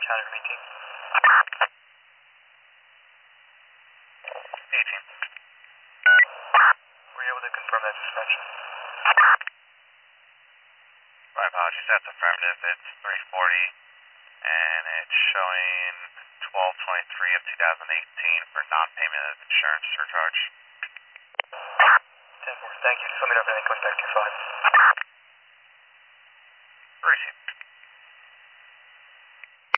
Sound from 18. 18. Were you able to confirm that suspension? My apologies, that's affirmative. It's 340, and it's showing 12/23 of 2018 for non-payment of insurance surcharge. 10-4, thank you. Just let me know if anything comes back to 5. Appreciate it.